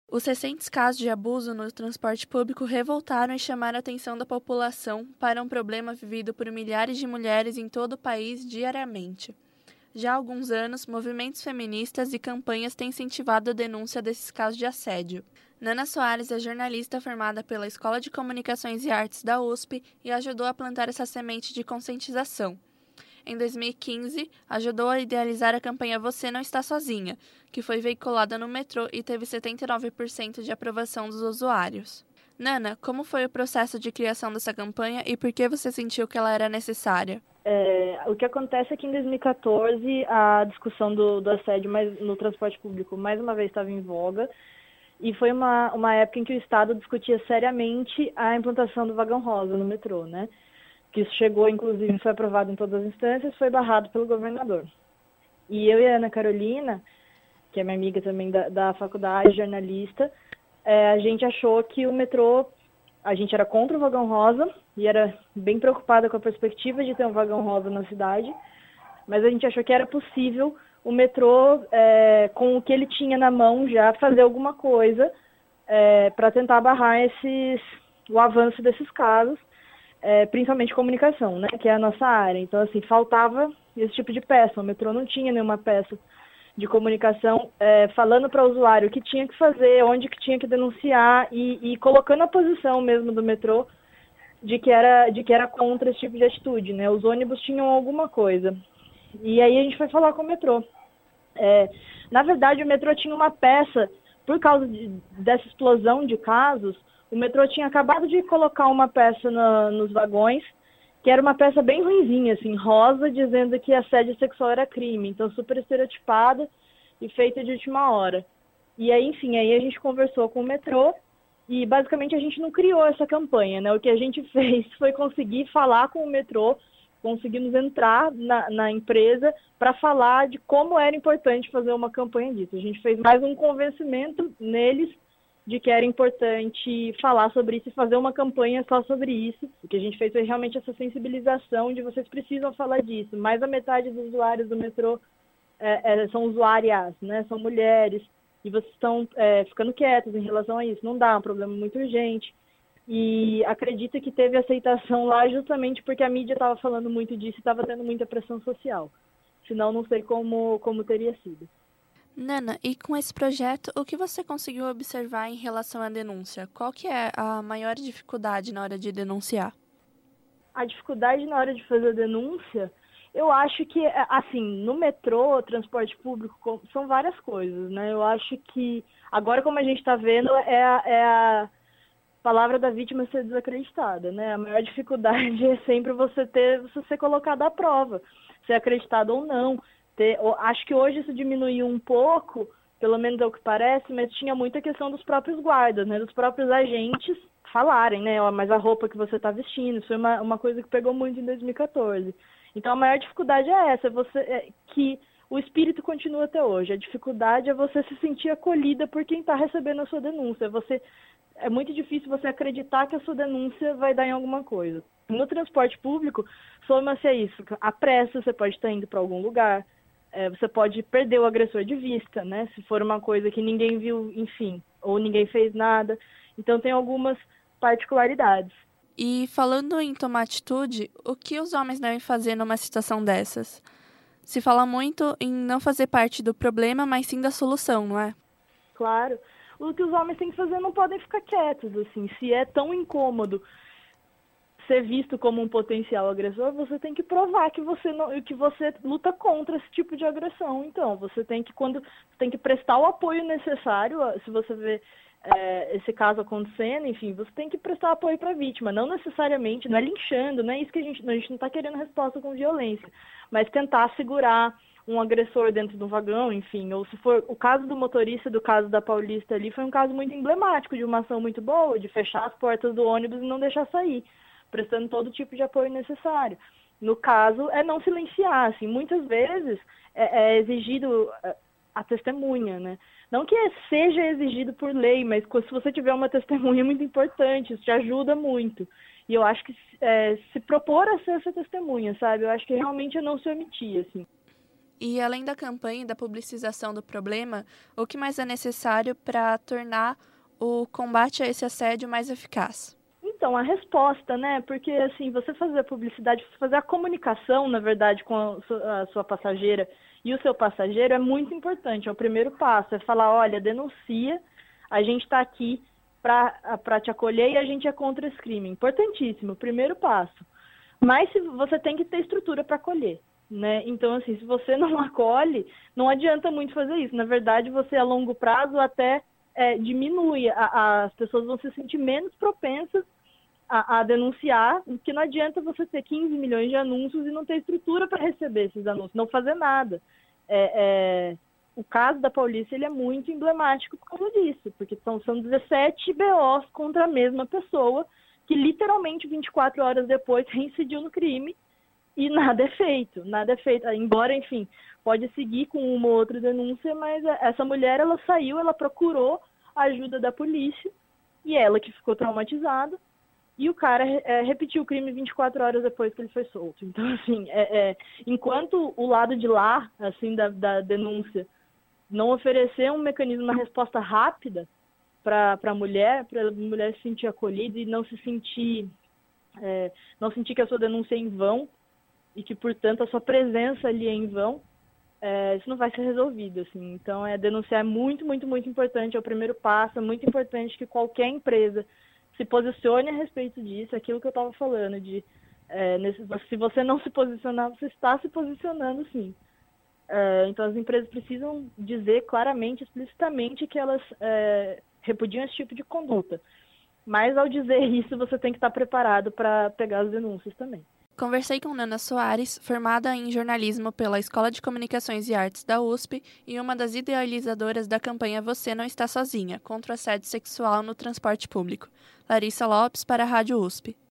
Os recentes casos de abuso no transporte público revoltaram e chamaram a atenção da população para um problema vivido por milhares de mulheres em todo o país diariamente. Já há alguns anos, movimentos feministas e campanhas têm incentivado a denúncia desses casos de assédio. Nana Soares é jornalista formada pela Escola de Comunicações e Artes da USP e ajudou a plantar essa semente de conscientização. Em 2015, ajudou a idealizar a campanha Você Não Está Sozinha, que foi veiculada no metrô e teve 79% de aprovação dos usuários. Nana, como foi o processo de criação dessa campanha e por que você sentiu que ela era necessária? O que acontece é que em 2014 a discussão do assédio no transporte público mais uma vez estava em voga e foi uma época em que o Estado discutia seriamente a implantação do vagão rosa no metrô, né? Que isso chegou, inclusive, foi aprovado em todas as instâncias, foi barrado pelo governador. E eu e a Ana Carolina, que é minha amiga também da faculdade, jornalista, a gente achou que o metrô, a gente era contra o vagão rosa e era bem preocupada com a perspectiva de ter um vagão rosa na cidade, mas a gente achou que era possível o metrô, com o que ele tinha na mão já, fazer alguma coisa para tentar barrar o avanço desses casos, principalmente comunicação, né, que é a nossa área. Então, assim, faltava esse tipo de peça. O metrô não tinha nenhuma peça de comunicação falando para o usuário o que tinha que fazer, onde que tinha que denunciar e colocando a posição mesmo do metrô de que era contra esse tipo de atitude, né? Os ônibus tinham alguma coisa. E aí a gente foi falar com o metrô. Na verdade, o metrô tinha uma peça, por causa dessa explosão de casos, o metrô tinha acabado de colocar uma peça nos vagões, que era uma peça bem ruinzinha, assim, rosa, dizendo que assédio sexual era crime. Então, super estereotipada e feita de última hora. E aí, enfim, aí a gente conversou com o metrô e, basicamente, a gente não criou essa campanha, né? O que a gente fez foi conseguir falar com o metrô, conseguimos entrar na empresa para falar de como era importante fazer uma campanha disso. A gente fez mais um convencimento neles de que era importante falar sobre isso e fazer uma campanha só sobre isso. O que a gente fez foi realmente essa sensibilização de vocês precisam falar disso. Mais da metade dos usuários do metrô são usuárias, né? São mulheres, e vocês estão ficando quietos em relação a isso. Não dá, é um problema muito urgente. E acredita que teve aceitação lá justamente porque a mídia estava falando muito disso e estava tendo muita pressão social. Senão, não sei como teria sido. Nana, e com esse projeto, o que você conseguiu observar em relação à denúncia? Qual que é a maior dificuldade na hora de denunciar? A dificuldade na hora de fazer a denúncia, eu acho que, assim, no metrô, transporte público, são várias coisas, né? Eu acho que, agora como a gente está vendo, é a palavra da vítima ser desacreditada, né? A maior dificuldade é sempre você ser colocado à prova, ser acreditado ou não. Acho que hoje isso diminuiu um pouco, pelo menos é o que parece, mas tinha muita questão dos próprios guardas, né? Dos próprios agentes falarem, né? Mas a roupa que você está vestindo, isso foi uma coisa que pegou muito em 2014. Então a maior dificuldade é essa, que o espírito continua até hoje. A dificuldade é você se sentir acolhida por quem está recebendo a sua denúncia. É muito difícil você acreditar que a sua denúncia vai dar em alguma coisa. No transporte público, soma-se a isso. A pressa, você pode estar indo para algum lugar, você pode perder o agressor de vista, né? Se for uma coisa que ninguém viu, enfim, ou ninguém fez nada. Então tem algumas particularidades. E falando em tomar atitude, o que os homens devem fazer numa situação dessas? Se fala muito em não fazer parte do problema, mas sim da solução, não é? Claro. O que os homens têm que fazer, não podem ficar quietos, assim. Se é tão incômodo ser visto como um potencial agressor, você tem que provar que você luta contra esse tipo de agressão. Então, você tem que prestar o apoio necessário. Se você vê esse caso acontecendo, enfim, você tem que prestar apoio para a vítima. Não necessariamente, não é linchando, não é isso que a gente não está querendo resposta com violência, mas tentar segurar um agressor dentro do vagão, enfim, ou se for o caso do motorista, do caso da Paulista ali, foi um caso muito emblemático de uma ação muito boa, de fechar as portas do ônibus e não deixar sair, prestando todo tipo de apoio necessário. No caso, é não silenciar, assim, muitas vezes é exigido a testemunha, né? Não que seja exigido por lei, mas se você tiver uma testemunha é muito importante, isso te ajuda muito. E eu acho que se propor a ser essa testemunha, sabe? Eu acho que realmente é não se omitir, assim. E além da campanha e da publicização do problema, o que mais é necessário para tornar o combate a esse assédio mais eficaz? Então, a resposta, né? Porque, assim, você fazer a publicidade, você fazer a comunicação, na verdade, com a sua passageira e o seu passageiro é muito importante. É o primeiro passo, é falar, olha, denuncia, a gente está aqui para te acolher e a gente é contra esse crime. Importantíssimo, primeiro passo. Mas você tem que ter estrutura para acolher, né? Então, assim, se você não acolhe, não adianta muito fazer isso. Na verdade, você a longo prazo até diminui, as pessoas vão se sentir menos propensas a denunciar, porque não adianta você ter 15 milhões de anúncios e não ter estrutura para receber esses anúncios, não fazer nada. O caso da Paulista ele é muito emblemático por causa disso, porque são 17 BOs contra a mesma pessoa, que literalmente 24 horas depois reincidiu no crime e nada é feito, nada é feito. Embora, enfim, pode seguir com uma ou outra denúncia, mas essa mulher, ela saiu, ela procurou a ajuda da polícia e ela que ficou traumatizada. E o cara repetiu o crime 24 horas depois que ele foi solto. Então, assim, enquanto o lado de lá, assim, da denúncia, não oferecer um mecanismo, uma resposta rápida para a mulher se sentir acolhida e não sentir que a sua denúncia é em vão e que, portanto, a sua presença ali é em vão, isso não vai ser resolvido, assim. Então, denunciar é muito, muito, muito importante, é o primeiro passo, é muito importante que qualquer empresa se posicione a respeito disso, aquilo que eu estava falando, se você não se posicionar, você está se posicionando, sim. Então, as empresas precisam dizer claramente, explicitamente, que elas repudiam esse tipo de conduta. Mas, ao dizer isso, você tem que estar preparado para pegar as denúncias também. Conversei com Nana Soares, formada em jornalismo pela Escola de Comunicações e Artes da USP e uma das idealizadoras da campanha Você Não Está Sozinha, contra o assédio sexual no transporte público. Larissa Lopes, para a Rádio USP.